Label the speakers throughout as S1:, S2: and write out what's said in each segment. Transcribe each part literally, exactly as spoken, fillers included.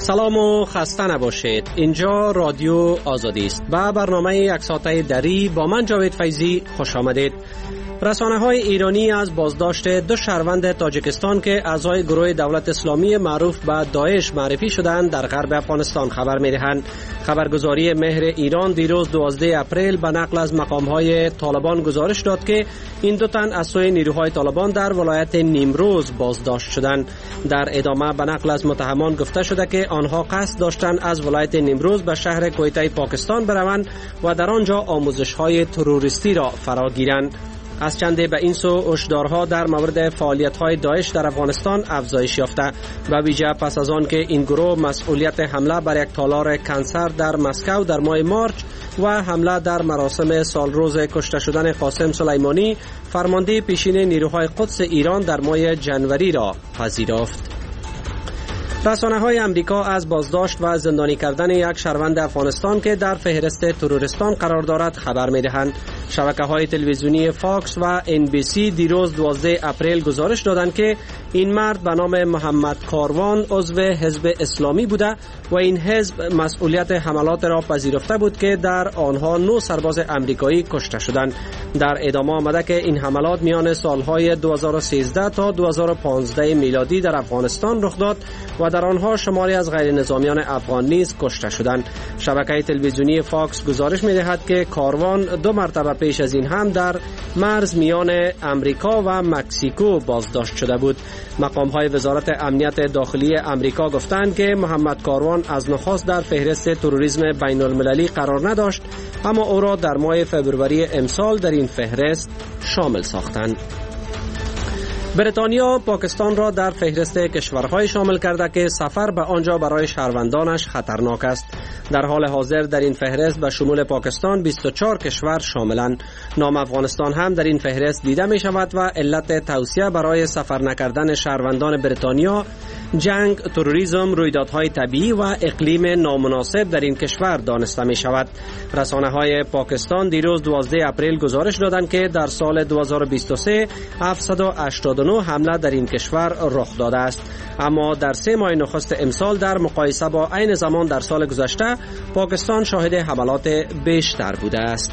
S1: سلام و خسته نباشید. اینجا رادیو آزادی است. با برنامه یک ساعته دری با من جاوید فیضی خوش آمدید. رسانه‌های ایرانی از بازداشت دو شهروند تاجیکستان که اعضای گروه دولت اسلامی معروف به داعش معرفی شدند در غرب افغانستان خبر می‌دهند. خبرگزاری مهر ایران دیروز دوازده اپریل به نقل از مقام‌های طالبان گزارش داد که این دو تن از سوی نیروهای طالبان در ولایت نیمروز بازداشت شدند. در ادامه به نقل از متهمان گفته شده که آنها قصد داشتند از ولایت نیمروز به شهر کویته پاکستان بروند و در آنجا آموزش‌های تروریستی را فرا گیرند. از چنده به این سو هشدارها در مورد فعالیت‌های داعش در افغانستان افزایش یافته و ویژه پس از آن که این گروه مسئولیت حمله بر یک تالار کنسر در مسکو در ماه مارچ و حمله در مراسم سالروز کشته شدن قاسم سلیمانی فرمانده پیشین نیروهای قدس ایران در ماه جنوری را پذیرفت. رسانه‌های امریکا از بازداشت و زندانی کردن یک شهروند افغانستان که در فهرست تروریستان قرار دارد خبر می‌دهند. شبکه‌های تلویزیونی فاکس و ان بی سی دیروز دوازده اپریل گزارش دادند که این مرد به نام محمد کاروان عضو حزب اسلامی بوده و این حزب مسئولیت حملات را پذیرفته بود که در آنها نه سرباز امریکایی کشته شدند. در ادامه آمده که این حملات میان سالهای دو هزار و سیزده تا دو هزار و پانزده میلادی در افغانستان رخ داد و در آنها شماری از غیر نظامیان افغان نیز کشته شدند. شبکه تلویزیونی فاکس گزارش می‌دهد که کاروان دو مرتبه پیش از این هم در مرز میان امریکا و مکزیکو بازداشت شده بود. مقام‌های وزارت امنیت داخلی امریکا گفتند که محمد کاروان از نخست در فهرست تروریسم بین‌المللی قرار نداشت، اما او را در ماه فوریه امسال در این فهرست شامل ساختند. بریتانیا پاکستان را در فهرست کشورهای شامل کرده که سفر به آنجا برای شهروندانش خطرناک است. در حال حاضر در این فهرست به شمول پاکستان بیست و چهار کشور شاملند. نام افغانستان هم در این فهرست دیده می شود و علت توصیه برای سفر نکردن شهروندان بریتانیا جنگ، تروریسم، رویدادهای طبیعی و اقلیم نامناسب در این کشور دانسته می شود. رسانه‌های پاکستان دیروز دوازده اپریل گزارش دادند که در سال دو هزار و بیست و سه هفتصد و هشتاد و نه حمله در این کشور رخ داده است، اما در سه ماه نخست امسال در مقایسه با عین زمان در سال گذشته پاکستان شاهد حملات بیشتر بوده است.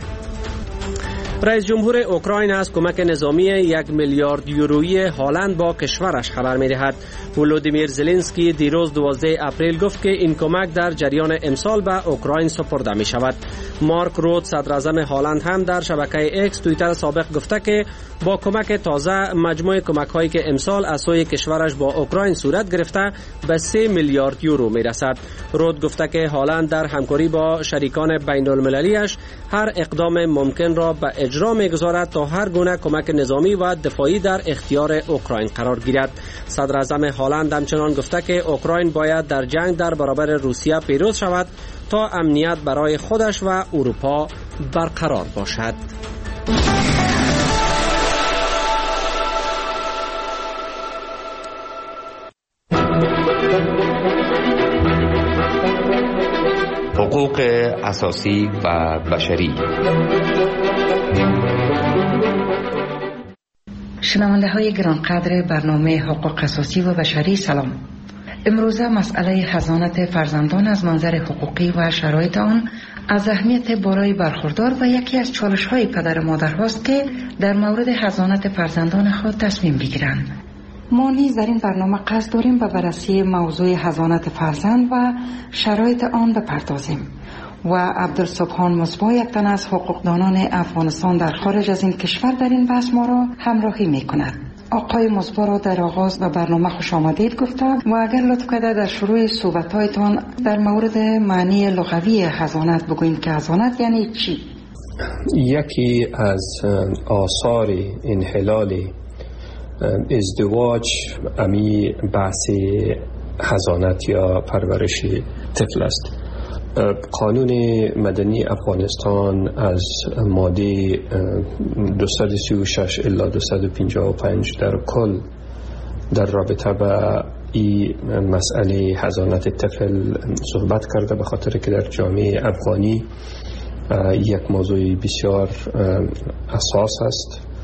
S1: رئیس جمهور اوکراین از کمک نظامی یک میلیارد یورویی هالند با کشورش خبر می‌دهد. ولودیمیر زلنسکی دیروز دوازده اپریل گفت که این کمک در جریان امسال به اوکراین سپرده می شود. مارک روت صدر اعظم هالند هم در شبکه اکس توییتر سابق گفته که با کمک تازه مجموع کمک هایی که امسال از سوی کشورش با اوکراین صورت گرفته به سه میلیارد یورو می رسد. روت گفته که هالند در همکاری با شریکان بین المللیش هر اقدام ممکن را به اجرا می گذارد تا هر گونه کمک نظامی و دفاعی در اختیار اوکراین قرار گیرد. صدر اعظم هالند همچنان گفته که اوکراین باید در جنگ در برابر روسیه پیروز شود تا امنیت برای خودش و اروپا برقرار باشد.
S2: حقوق اساسی و بشری.
S3: شنونده های گرانقدر برنامه حقوق اساسی و بشری سلام. امروزه مسئله حضانت فرزندان از منظر حقوقی و شرایط آن از اهمیت بالای برخوردار و یکی از چالش های پدر و مادر هاست که در مورد حضانت فرزندان خود تصمیم بگیرند. ما نیز در این برنامه قصد داریم به بررسی موضوع حضانت فرزند و شرایط آن بپردازیم و عبدالسبحان مصباح یک تن از حقوقدانان افغانستان در خارج از این کشور در این بحث ما را همراهی می کند. آقای مصباح را در آغاز به برنامه خوش آمدید گفتم و اگر لطف کرده در شروع صحبت‌هایتان در مورد معنی لغوی حضانت بگویید که حضانت یعنی چی؟
S4: یکی از آثار انحلال ازدواج امی بحث حضانت یا پرورش طفل است. قانون مدنی افغانستان از ماده دویست و سی و شش الی دویست و پنجاه و پنج در کل در رابطه با این مسئله حضانت طفل صحبت کرده، به خاطر که در جامعه افغانی یک موضوع بسیار اساس است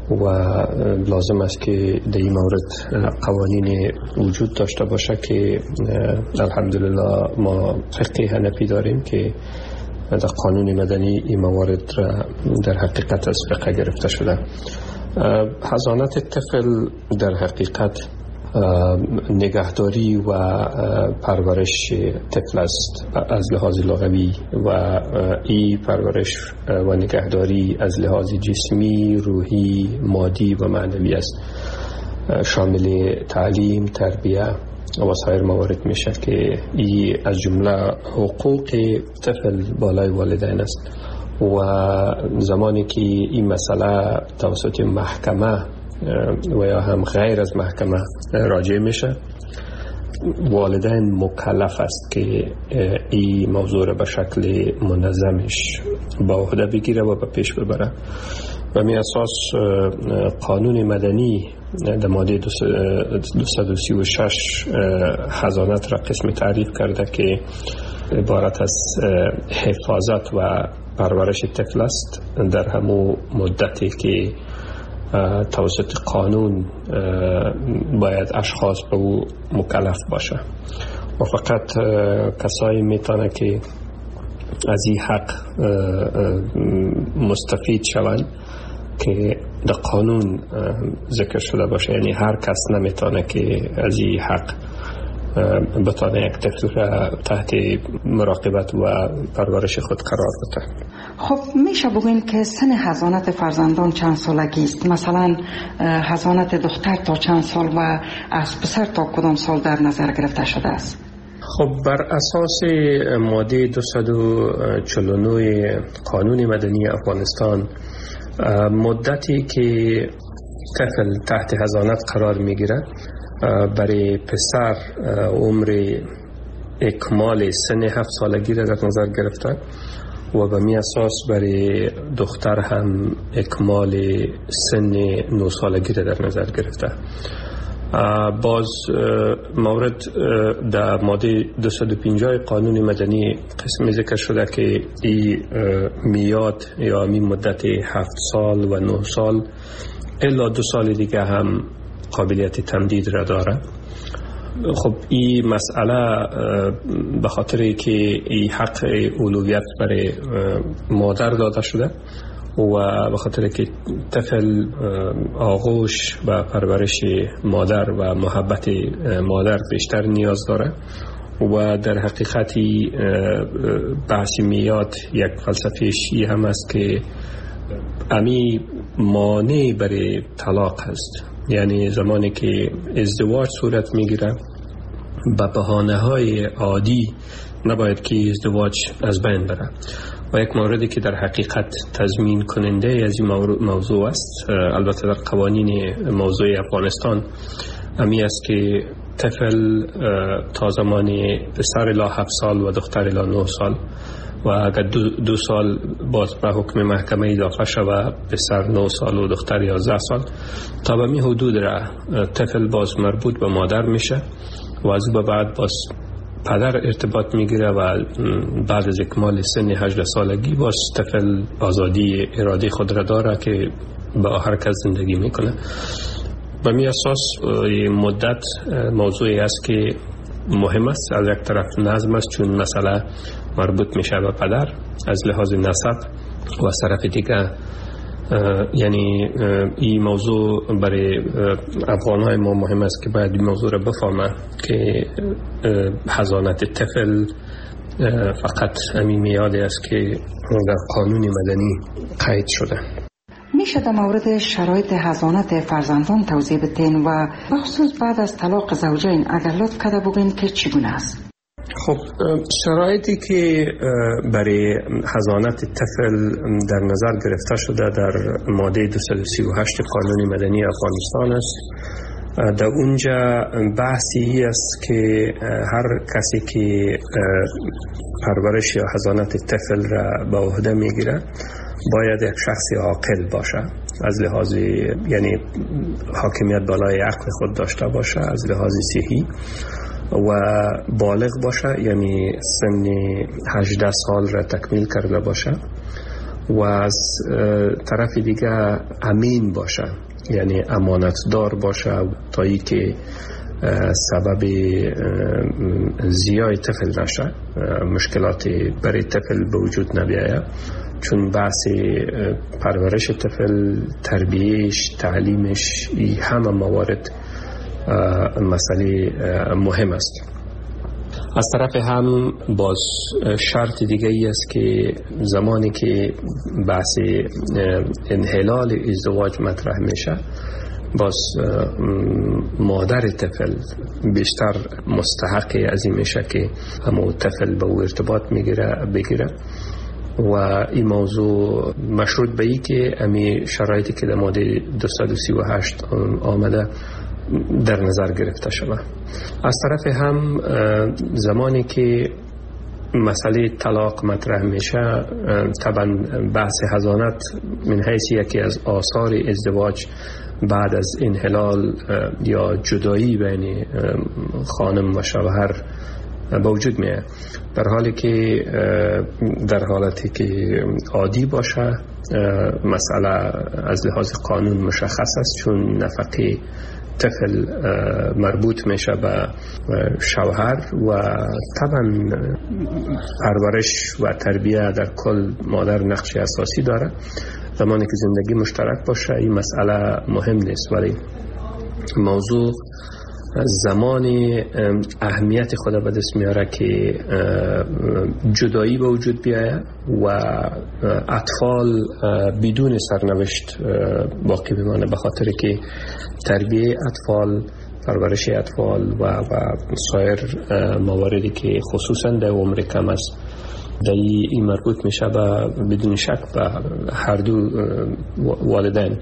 S4: و لازم است که در این مورد قوانین وجود داشته باشه که الحمدلله ما فقه حنفی داریم که در قانون مدنی این موارد را در حقیقت از فقه گرفته شده. حضانت طفل در حقیقت نگهداری و پرورش طفل است از لحاظ لغوی و این پرورش و نگهداری از لحاظ جسمی، روحی، مادی و معنوی است، شامل تعلیم، تربیه و سایر موارد میشه که این از جمله حقوق طفل بالای والدین است و زمانی که این مسئله توسط محکمه و یا هم غیر از محکمه راجع میشه، والدین مکلف است که این موضوع را به شکل منظمش با عهده بگیره و به پیش ببره. و می اساس قانون مدنی در ماده دویست و سی و شش حضانت را قسم تعریف کرده که عبارت از حفاظت و پرورش طفل است در همون مدتی که توسط قانون باید اشخاص به او مکلف باشه و فقط کسایی میتونه که از این حق مستفید شوند که در قانون ذکر شده باشه. یعنی هر کس نمیتونه که از این حق بتونه یک طفل را تحت مراقبت و پرورش خود قرار بده.
S3: خب میشه بگوین که سن حضانت فرزندان چند سالگی است؟ مثلا حضانت دختر تا چند سال و از پسر تا کدام سال در نظر گرفته شده است؟
S4: خب بر اساس ماده دویست و چهل و نه قانون مدنی افغانستان، مدتی که طفل تحت حضانت قرار میگیره برای پسر عمر اکمال سن هفت سالگی را در نظر گرفته و به می اساس برای دختر هم اکمال سن نه سالگی را در نظر گرفته. باز مورد در ماده دویست و پنجاه قانون مدنی قسمی ذکر شده که این میاد یا می مدت هفت سال و نه سال الا دو سال دیگه هم قابلیت تمدید را داره. خب این مسئله به خاطر که این حق اولویت برای مادر داده شده و به خاطر که طفل آغوش و پرورش مادر و محبت مادر بیشتر نیاز داره و در حقیقتی بحث میاد یک فلسفه‌ش این هم است که امی مانع برای طلاق است. یعنی زمانی که ازدواج صورت میگیره به بهانه های عادی نباید که ازدواج از بین بره و یک موردی که در حقیقت تضمین کننده از این موضوع است، البته در قوانین موضوع افغانستان امی است که طفل تا زمان پسر الی هفت سال و دختر الی نه سال و اگر دو, دو سال باز به حکم محکمه اضافه شود پسر نه سال و دختر یازده سال، تا به می حدود را طفل باز مربوط به مادر میشه و از به بعد باز پدر ارتباط میگیره و بعد از اکمال سن هجده سالگی باز طفل آزادی اراده خود را داره که با هر کس زندگی میکنه. به می اساس مدت موضوعی است که مهم است. از یک طرف نظم است چون مسئله مربوط میشه به پدر از لحاظ نسب و از طرف دیگه یعنی این موضوع برای افغانهای ما مهم است که باید این موضوع را بفهمه که حضانت طفل فقط همین میادی است که در قانون مدنی قید شده.
S3: میشه در مورد شرایط حضانت فرزندان توضیح بدین و بخصوص بعد از طلاق زوجین اگر لطف کرده بگین که چگونه است؟
S4: خب شرایطی که برای حضانت طفل در نظر گرفته شده در ماده دویست و سی و هشت قانون مدنی افغانستان است. در اونجا بحثی است که هر کسی که پرورش یا حضانت طفل را به عهده میگیره باید یک شخص عاقل باشه، از لحاظ یعنی حاکمیت بالای عقل خود داشته باشه، از لحاظ صحی و بالغ باشه، یعنی سن هجده سال را تکمیل کرده باشه و از طرف دیگه امین باشه، یعنی امانتدار باشه تا ای که سبب زیای طفل نشه، مشکلات برای طفل به وجود نبیاید. چون بحث پرورش طفل، تربیهش، تعلیمش، ای همه موارد مسئله مهم است. از طرف هم باز شرط دیگه ای است که زمانی که بحث انحلال ازدواج مطرح میشه، باز مادر طفل بیشتر مستحق از این میشه که همون طفل به او ارتباط میگیره بگیره و این موضوع مشروط به ای که امی شرایطی که در ماده دویست و سی و هشت آمده در نظر گرفته شده. از طرف هم زمانی که مسئله طلاق مطرح میشه، طبعا بحث حضانت من حیث یکی از آثار ازدواج بعد از انحلال یا جدایی بین خانم و شوهر به وجود میاد، در حالی که در حالتی که عادی باشه مسئله از لحاظ قانون مشخص است، چون نفقه طفل مربوط میشه به شوهر و طبعا پرورش و تربیه در کل مادر نقش اساسی داره. زمانی که زندگی مشترک باشه این مسئله مهم نیست، ولی موضوع زمانی اهمیت خدا به دست میاره که جدایی به وجود بیاید و اطفال بدون سرنوشت باقی بمانه، به خاطر که تربیه اطفال، پرورش اطفال و, و سایر مواردی که خصوصا در عمر کم است در این مربوط میشه به بدون شک به هر دو والدین.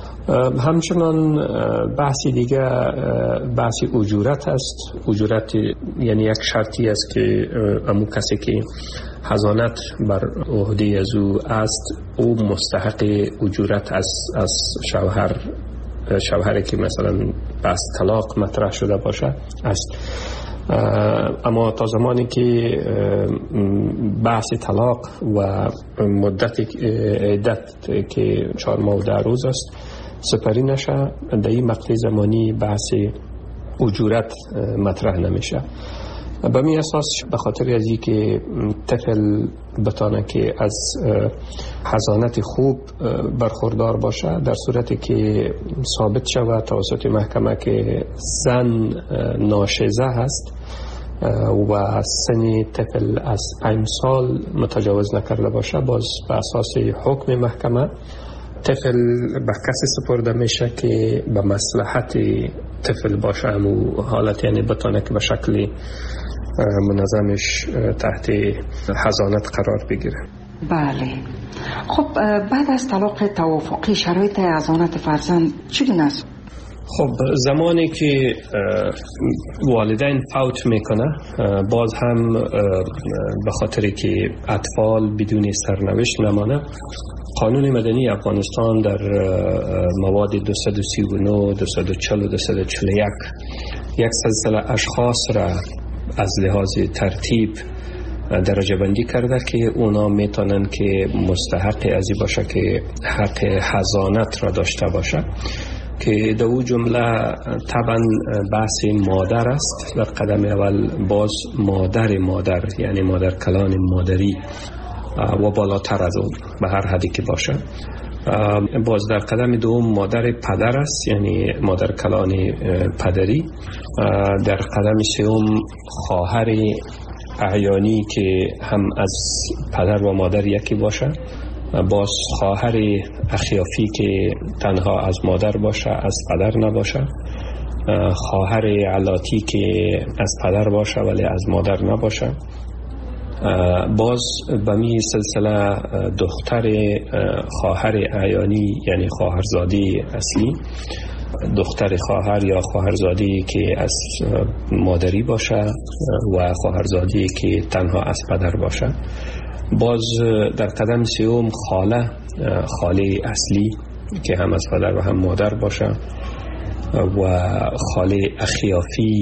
S4: همچنان بحثی دیگه بحث اجورت است. اجورت یعنی یک شرطی است که امو کسی که حضانت بر عهده از او است او مستحق اجورت از از شوهر شوهری که مثلا بحث طلاق مطرح شده باشه است. اما تا زمانی که بحث طلاق و مدت عدت که چهار ماه و ده روز است سپری نشه، در این مقطع زمانی بحث اجورت مطرح نمیشه. به می اساس به خاطر از این که طفل بتانه که از حضانت خوب برخوردار باشه، در صورتی که ثابت شود توسط محکمه که زن ناشزه هست و سن طفل از پنج سال متجاوز نکرده باشه، باز به اساس حکم محکمه طفل به کسی سپرده میشه که به مصلحت طفل باشه، همون حالت یعنی بتانه که به شکل منظمش تحت حضانت قرار بگیره.
S3: بله. خب بعد از طلاق توافقی شرایط حضانت فرزند چگونه است؟
S4: خب زمانی که والدین فوت میکنه، باز هم به خاطر که اطفال بدون سرنوشت نمانه، قانون مدنی افغانستان در مواد دویست و سی و نه، دویست و چهل و دویست و چهل و یک یک سلسله اشخاص را از لحاظ ترتیب درجه بندی کرده که اونا میتونن که مستحق ازی باشه که حق حضانت را داشته باشه، که در او جمله طبعا بحث مادر است. در قدم اول باز مادر مادر یعنی مادر کلان مادری و بالاتر از اون به هر حدی که باشه. باز در قدم دوم مادر پدر است یعنی مادر کلان پدری. در قدم سوم خواهر اعیانی که هم از پدر و مادر یکی باشه. باز خواهر اخیافی که تنها از مادر باشه از پدر نباشه. خواهر علاتی که از پدر باشه ولی از مادر نباشه. باز به می سلسله دختر خواهر اعیانی یعنی خواهرزاده اصلی، دختر خواهر یا خواهرزاده که از مادری باشه و خواهرزاده که تنها از پدر باشه. باز در قدم سوم خاله خاله اصلی که هم از پدر و هم مادر باشه و خاله اخیافی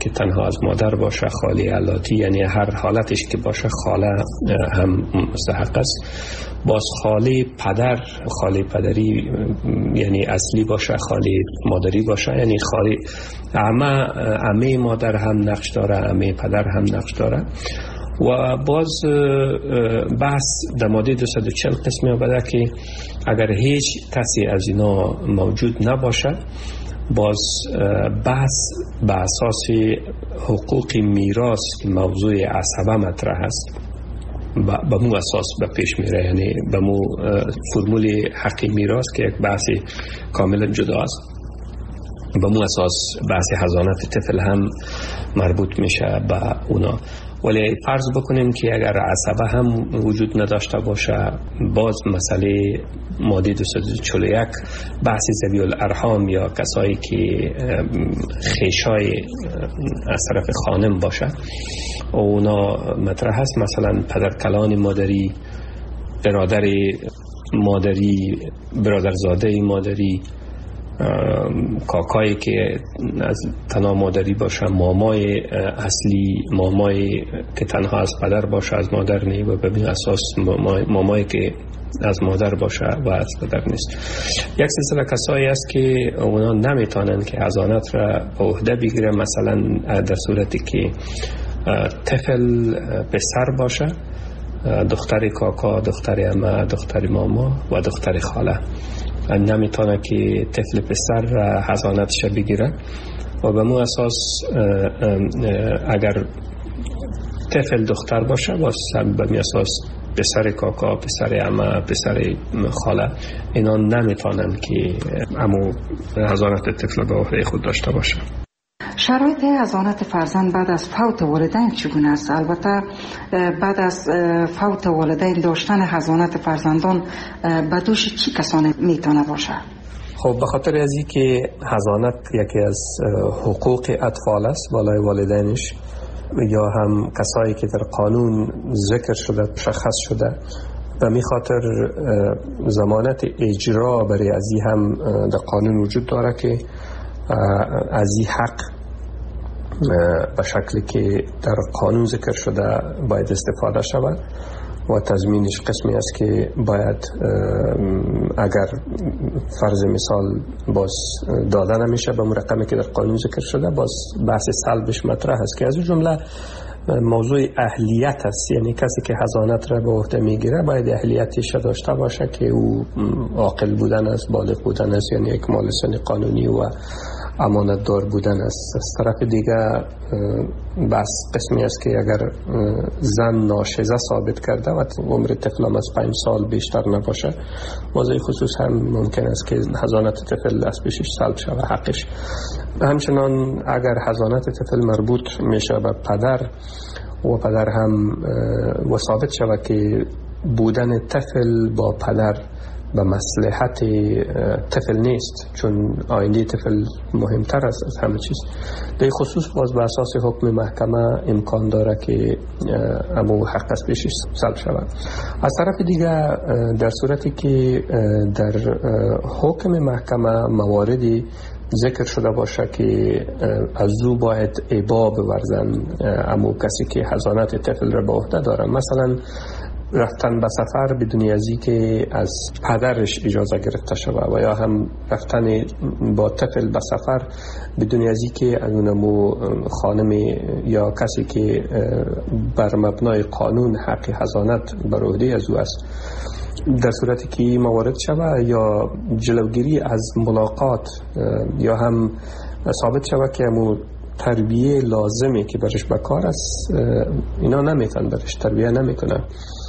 S4: که تنها از مادر باشه، خاله علاتی، یعنی هر حالتش که باشه خاله هم مستحق است. باز خاله پدر، خاله پدری یعنی اصلی باشه، خاله مادری باشه، یعنی خاله عمه عمه مادر هم نقش داره، عمه پدر هم نقش داره. و باز بحث در ماده دویست و چهل قسمی آمده که اگر هیچ کسی از اینا موجود نباشه، باز بحث به اساس حقوق میراث که موضوع عصبه مطرح است به مو اساس به پیش میره، یعنی به مو فرمول حق میراث که یک بحث کاملا جدا است، به مو اساس بحث حضانت طفل هم مربوط میشه به اونا. ولی فرض بکنیم که اگر عصبه هم وجود نداشته باشه، باز مسئله ماده دویست و چهل و یک بحث ذوی الارحام یا کسایی که خیشای از طرف خانم باشه اونا مطرح هست، مثلا پدرکلان مادری، برادر مادری، برادرزاده مادری، کاکایی که از تنها مادری باشه، مامای اصلی، مامای که تنها از پدر باشه از مادر نیست و به اساس مامای, مامای که از مادر باشه و از پدر نیست. یک سلسله کسایی است که اونا نمیتونن که حضانت را به عهده بگیره، مثلا در صورتی که طفل پسر باشه، دختر کاکا، دختر عمه، دختر ماما و دختر خاله نمیتونه که طفل پسر حضانتش بگیره. و به مو اساس اگر طفل دختر باشه باز به می اساس پسر کاکا، پسر عمه، پسر خاله اینا نمیتونن که امو حضانت طفل به عهده خود داشته باشه.
S3: شرایط حضانت فرزند بعد از فوت والدین چگونه است؟ البته بعد از فوت والدین داشتن حضانت فرزندان به دوش چی کسانی میتونه باشه؟
S4: خب به خاطر از این که حضانت یکی از حقوق اطفال است بالای والدینش، یا هم کسایی که در قانون ذکر شده، مشخص شده، و می خاطر ضمانت اجرا برای از این هم در قانون وجود داره که از این حق به شکلی که در قانون ذکر شده باید استفاده شود و تضمینش قسمی است که باید اگر فرض مثال باز داده نمیشه به مرقمی که در قانون ذکر شده، باز بحث سلبش مطرح است که از اون جمله موضوع اهلیت است، یعنی کسی که حضانت را به عهده میگیره باید اهلیتش داشته باشه که او عاقل بودن است، بالغ بودن است، یعنی اکمال سن قانونی و امانت دار بودن است. از طرف دیگه بس قسمی است که اگر زن ناشزه ثابت کرده و عمر طفل از پنج سال بیشتر نباشه، موضوع خصوص هم ممکن است که حضانت طفل از پیشش سلب شود حقش. همچنان اگر حضانت طفل مربوط میشه به پدر و پدر هم و ثابت شود که بودن طفل با پدر به مصلحت طفل نیست، چون آینده طفل مهمتر است از همه چیز، در خصوص باز به اساس حکم محکمه امکان داره که امو حق از پیشش سلب شود. از طرف دیگه در صورتی که در حکم محکمه مواردی ذکر شده باشه که از او باید ابا بورزن امو کسی که حضانت طفل را به عهده داره، مثلا رفتن به سفر بدون ازی که از پدرش اجازه گرفته شود، و یا هم رفتن با طفل به سفر بدون ازی که اونمو خانم یا کسی که بر مبنای قانون حق حضانت بر عهده از او است، در صورتی که موارد شود، یا جلوگیری از ملاقات، یا هم ثابت شود که امو تربیه لازمی که برش بکار است اینا نمیتن برش تربیه نمیکنه،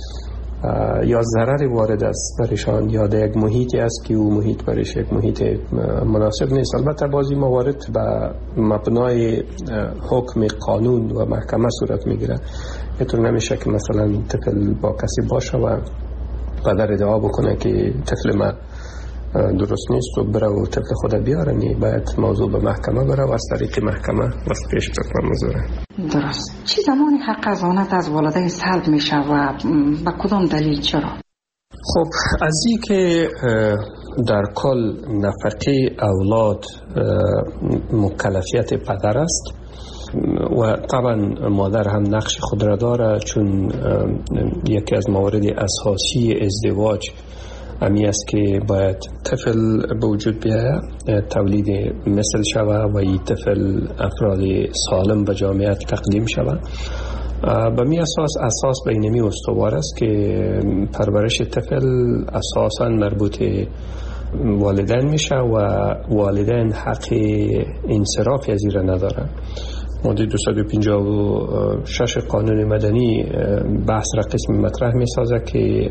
S4: یا ضرر وارد است برشان، یا در یک محیطی است که او محیط برش یک محیط مناسب نیست. البته بعضی موارد به مبنای حکم قانون و محکمه صورت میگیره. اینطور نمیشه که مثلا طفل با کسی باشه و پدر ادعا بکنه که طفل ما درست نیست و بره و طفل خود بیاره، نی باید موضوع به محکمه بره و از طریق محکمه واسه پیش بره موضوع.
S3: درست. چی زمانی حق حضانت از والدین سلب میشه و با کدام دلیل چرا؟
S4: خب از این که در کل نفقه اولاد مکلفیت پدر است و طبعا مادر هم نقش خود را داره، چون یکی از موارد اساسی ازدواج امی است که باید طفل به وجود بیاید، تولید مثل شود و این طفل افراد سالم به جامعه تقدیم شود. به می اساس اساس بینمی استوار است که پرورش طفل اساساً مربوط والدین میشه و والدین حق انصراف از این نداره. ماده دویست و پنجاه و شش قانون مدنی بحث را قسم مطرح می سازه که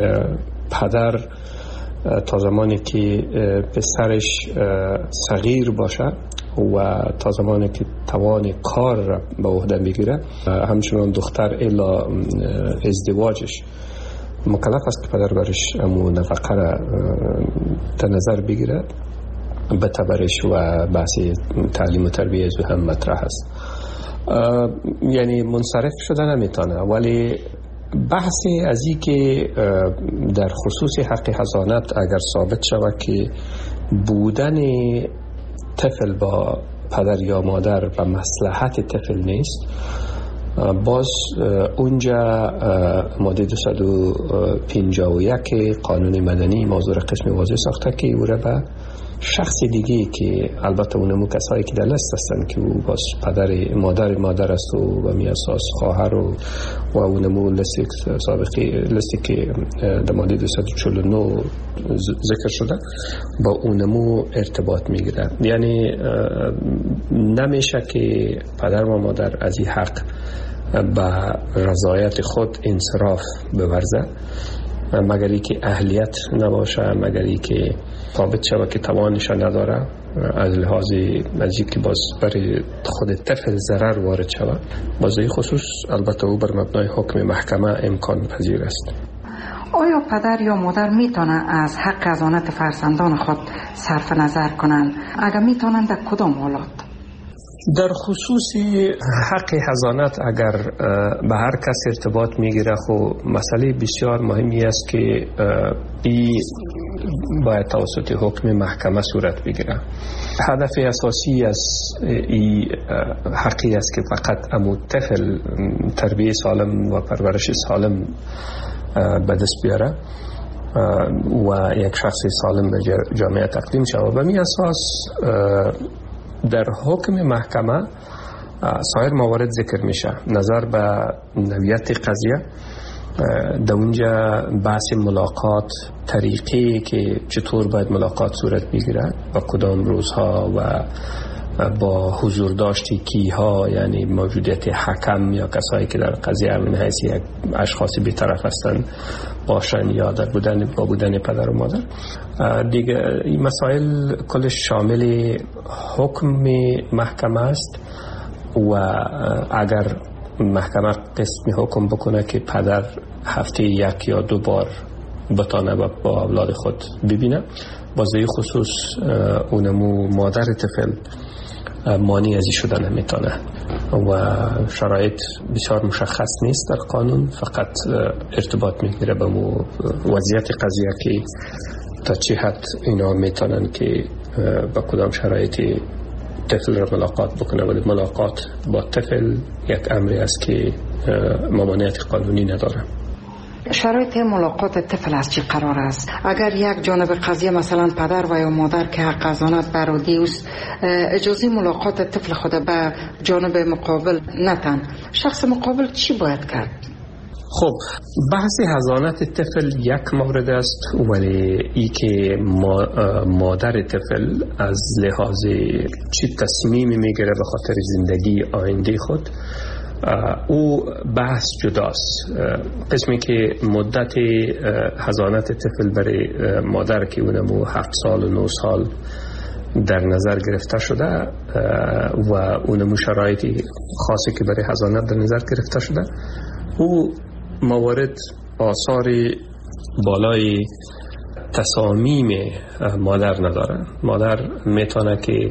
S4: پدر تا زمانی که پسرش صغیر باشه و تا زمانی که توان کار را به عهده بگیره، همچنان دختر الا ازدواجش مکلف است که پدر برش امو نفقه را در نظر بگیره. به تبرش و بحث تعلیم و تربیت هم مطرح است. یعنی منصرف شده نمیتونه، ولی بحثی از این که در خصوص حق حضانت اگر ثابت شود که بودن طفل با پدر یا مادر به مصلحت طفل نیست، باز اونجا ماده دویست و پنجاه و یک قانون مدنی موضوع قسم واضح ساخته که او را به شخص دیگه که البته اونمو کسایی که در لست هستن که او باز پدر مادر مادر است و به می اساس خواهر و و اونمو لستی سابقی لستی که در ماده دویست و چهل و نه ذکر شده با اونمو ارتباط میگیره. یعنی نمیشه که پدر و مادر از این حق به رضایت خود انصراف بورزه مگر ای که اهلیت نباشه، مگر ای که ثابت شود که توانش نداره، از لحاظ از که باز برای خود طفل ضرر وارد شود. باز این خصوص البته او بر مبنای حکم محکمه امکان پذیر است.
S3: آیا پدر یا مادر میتونه از حق حضانت فرزندان خود صرف نظر کنند؟ اگر میتونن در کدام حالات؟
S4: در خصوص حق حضانت اگر به هر کس ارتباط میگیره، خب مسئله بسیار مهمی است که این باید توسط حکم محکمه صورت بگیره. هدف اساسی از این حقی است که فقط امو طفل تربیت سالم و پرورش سالم به دست بیاره و یک شخص سالم به جامعه تقدیم شود. به می اساس در حکم محکمه سایر موارد ذکر میشه. نظر به نوعیت قضیه، در اونجا بحث ملاقات، طریقی که چطور باید ملاقات صورت بگیرد و کدام روزها و با حضور داشتی کیها، یعنی موجودیت حکم یا کسایی که در قضیه من حیث یک اشخاص بی‌طرف هستند باشن یا در بودن با بودن پدر و مادر. دیگه این مسائل کلش شامل حکم محکمه است و اگر محکمه قسم حکم بکنه که پدر هفته یک یا دو بار بتانه با اولاد خود ببینه، بازه خصوص اونمو مادر طفل مانی ازی شدن نمیتونه و شرایط بسیار مشخص نیست در قانون، فقط ارتباط میگیره به مو وضعیت قضیه که تا چه حد اینا میتونن که با کدام شرایطی طفل را ملاقات بکنه. ولی ملاقات با طفل یک امری است که ممانعت قانونی نداره.
S3: شرایط ملاقات طفل از چی قرار است؟ اگر یک جانب قضیه مثلا پدر و یا مادر که حق حضانت برادی است اجازه ملاقات طفل خود به جانب مقابل نتن، شخص مقابل چی باید کرد؟
S4: خب بحث حضانت طفل یک مورد است، ولی ای که مادر طفل از لحاظ چی تصمیمی میگیره به خاطر زندگی آینده خود، او بحث جداست. قسمی که مدت حضانت طفل برای مادر که اونمو هفت سال و نه سال در نظر گرفته شده و اونمو شرایطی خاصی که برای حضانت در نظر گرفته شده، او موارد آثار بالای تصامیم مادر نداره. مادر میتونه که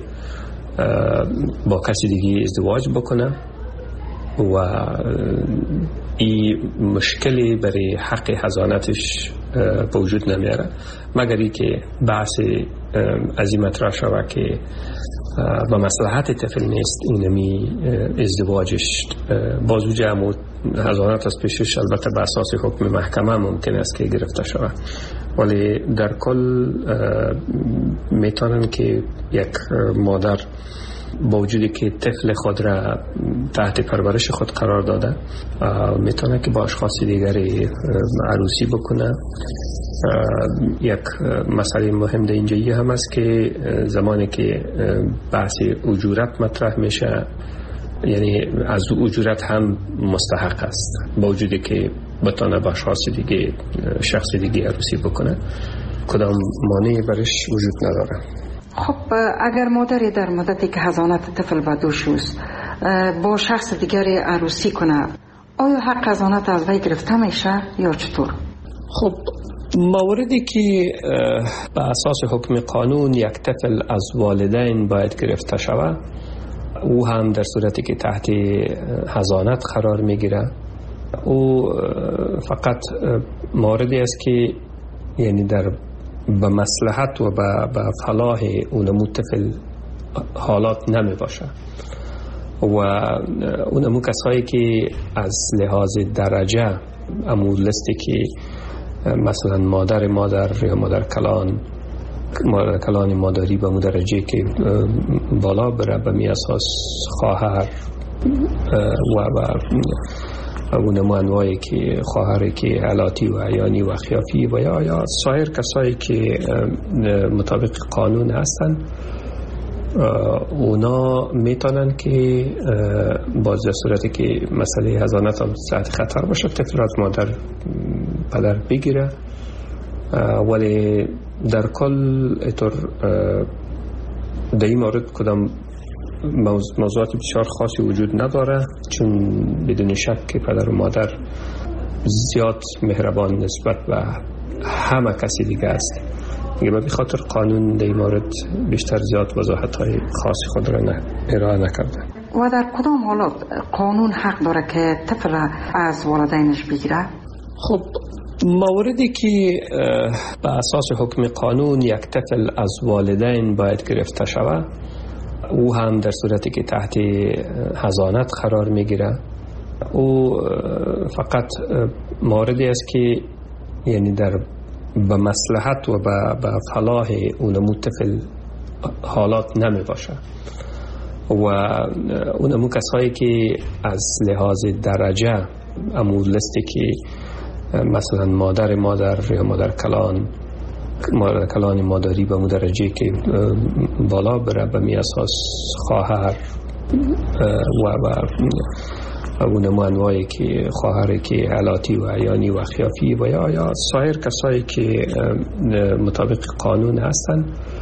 S4: با کسی دیگه ازدواج بکنه و این مشکلی برای حق حضانتش به وجود نمیاره، مگر ای که بحث از این مطرح شود که و مصلحت طفل نیست اینمی ازدواجش. بازو جمع حضانت از پیشش البته به اساس حکم محکمه ممکن است که گرفته شود، ولی در کل میتونن که یک مادر با وجودی که طفل خود را تحت پرورش خود قرار داده میتونه که با اشخاص دیگری عروسی بکنه. یک مسئله مهم در اینجا هم است که زمانی که بحث اجورت مطرح میشه، یعنی از اجورت هم مستحق است با وجودی که بتونه با اشخاص دیگه شخص دیگه عروسی بکنه، کدام مانعی برش وجود نداره.
S3: خب اگر مادری در مدتی که حضانت طفل به دوش است با شخص دیگری عروسی کنه، آیا حق حضانت از وی گرفته میشه یا چطور؟
S4: خب موردی که به اساس حکم قانون یک طفل از والدین باید گرفته شود، او هم در صورتی که تحت حضانت قرار میگیره، او فقط موردی است که یعنی در به مصلحت و به فلاح اونمو طفل حالات نمی باشه و اونمو کسایی که از لحاظ درجه امو لستی که مثلا مادر مادر یا مادر کلان مادر کلان مادری به مو درجه که بالا بره، به می اساس خواهر و و اونمو انواعی که خواهری که علاتی و عیانی و خیافی و یا یا سایر کسایی که مطابق قانون هستن، اونا میتونن که باز در صورتی که مسئله حضانت هم تحت خطر باشه طفل از مادر پدر بگیره، ولی در کل اطور در این مورد کدام موضوعات بسیار خاصی وجود نداره، چون بدون شک که پدر و مادر زیاد مهربان نسبت به همه کسی دیگه است. دیگه به خاطر قانون در این مورد بیشتر زیاد وضاحت های خاصی خود را ارائه نکرده.
S3: و در کدام حالات قانون حق داره که طفل از والدینش بگیره؟
S4: خب موردی که به اساس حکم قانون یک طفل از والدین باید گرفته شود، او هم در صورتی که تحت حضانت قرار میگیره، او فقط موردی است که یعنی در به مصلحت و به فلاح اونمو طفل حالات نمی باشه و اونمو کسایی که از لحاظ درجه امو لستی که مثلا مادر مادر یا مادر کلان مادر کلان مادری به مو درجه که بالا بره، به می اساس خواهر و و اونمو انواعی که خواهری که علاتی و عیانی و خیافی و یا یا سایر کسایی که مطابق قانون هستن،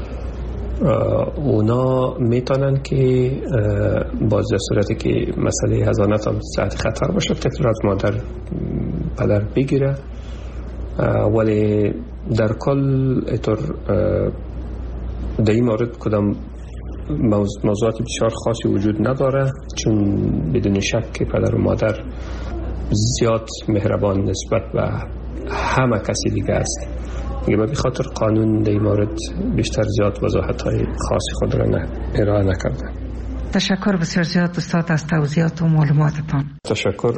S4: اونا میتونن که باز در صورتی که مسئله حضانت هم تحت خطر باشه طفل از مادر پدر بگیره، ولی در کل اطور در این مورد کدام موضوعات بسیار خاصی وجود نداره، چون بدون شک که پدر و مادر زیاد مهربان نسبت به همه کسی دیگه است. دیگه به خاطر قانون در این مورد بیشتر زیاد وضاحت های خاصی خود را ارائه نکرده.
S3: تشکر بسیار زیاد استاد از توضیحات و معلوماتتان.
S4: تشکر.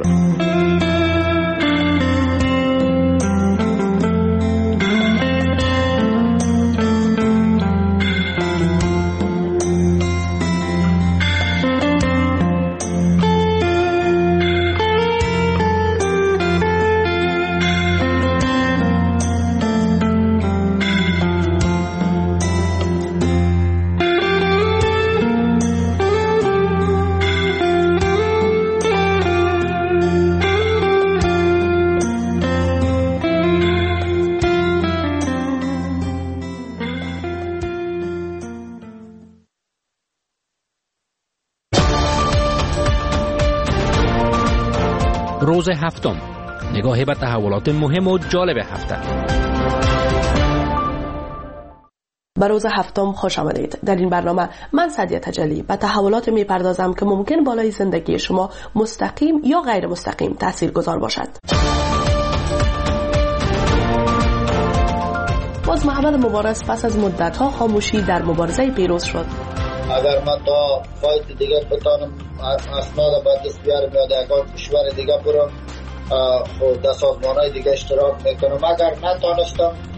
S5: روز هفتم، نگاهی به تحولات مهم و جالب هفته.
S6: به روز هفتم خوش آمدید. در این برنامه من سعدیه تجلی به تحولات میپردازم که ممکن بالای زندگی شما مستقیم یا غیر مستقیم تاثیرگذار باشد. باز محمد مبارز پس از مدت‌ها خاموشی در مبارزه پیروز شد.
S7: اگر من تا فایت دیگه بتانم اسناد به دست بیارم یا یکان کشور دیگه برم در سازمان های دیگه اشتراک میکنم. اگر نتانستم